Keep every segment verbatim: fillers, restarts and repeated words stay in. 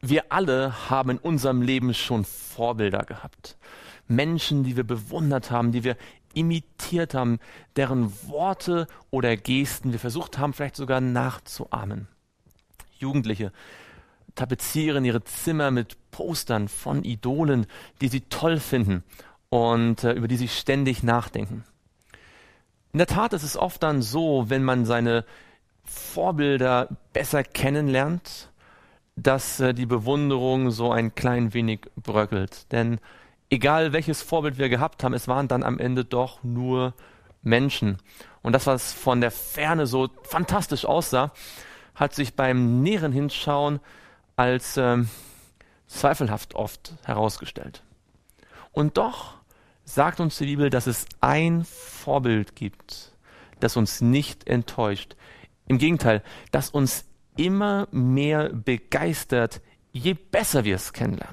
Wir alle haben in unserem Leben schon Vorbilder gehabt. Menschen, die wir bewundert haben, die wir imitiert haben, deren Worte oder Gesten wir versucht haben, vielleicht sogar nachzuahmen. Jugendliche tapezieren ihre Zimmer mit Postern von Idolen, die sie toll finden und äh, über die sie ständig nachdenken. In der Tat ist es oft dann so, wenn man seine Vorbilder besser kennenlernt, dass äh, die Bewunderung so ein klein wenig bröckelt. Denn egal welches Vorbild wir gehabt haben, es waren dann am Ende doch nur Menschen. Und das, was von der Ferne so fantastisch aussah, hat sich beim näheren Hinschauen als ähm, zweifelhaft oft herausgestellt. Und doch sagt uns die Bibel, dass es ein Vorbild gibt, das uns nicht enttäuscht. Im Gegenteil, das uns immer mehr begeistert, je besser wir es kennenlernen.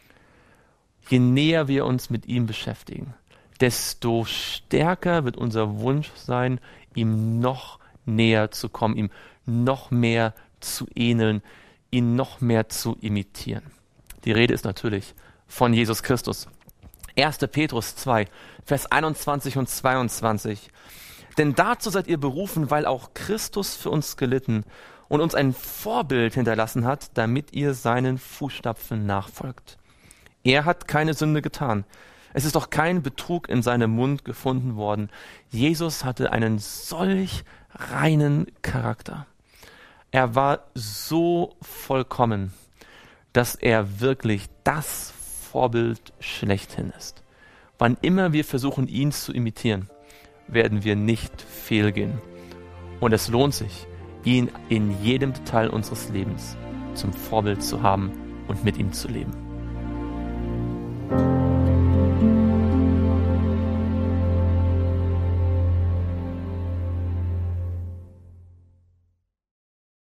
Je näher wir uns mit ihm beschäftigen, desto stärker wird unser Wunsch sein, ihm noch näher zu kommen, ihm noch mehr zu ähneln, ihn noch mehr zu imitieren. Die Rede ist natürlich von Jesus Christus. erster Petrus zwei, Vers einundzwanzig und zweiundzwanzig. Denn dazu seid ihr berufen, weil auch Christus für uns gelitten und uns ein Vorbild hinterlassen hat, damit ihr seinen Fußstapfen nachfolgt. Er hat keine Sünde getan. Es ist doch kein Betrug in seinem Mund gefunden worden. Jesus hatte einen solch reinen Charakter. Er war so vollkommen, dass er wirklich das Vorbild schlechthin ist. Wann immer wir versuchen, ihn zu imitieren, werden wir nicht fehlgehen. Und es lohnt sich, ihn in jedem Detail unseres Lebens zum Vorbild zu haben und mit ihm zu leben.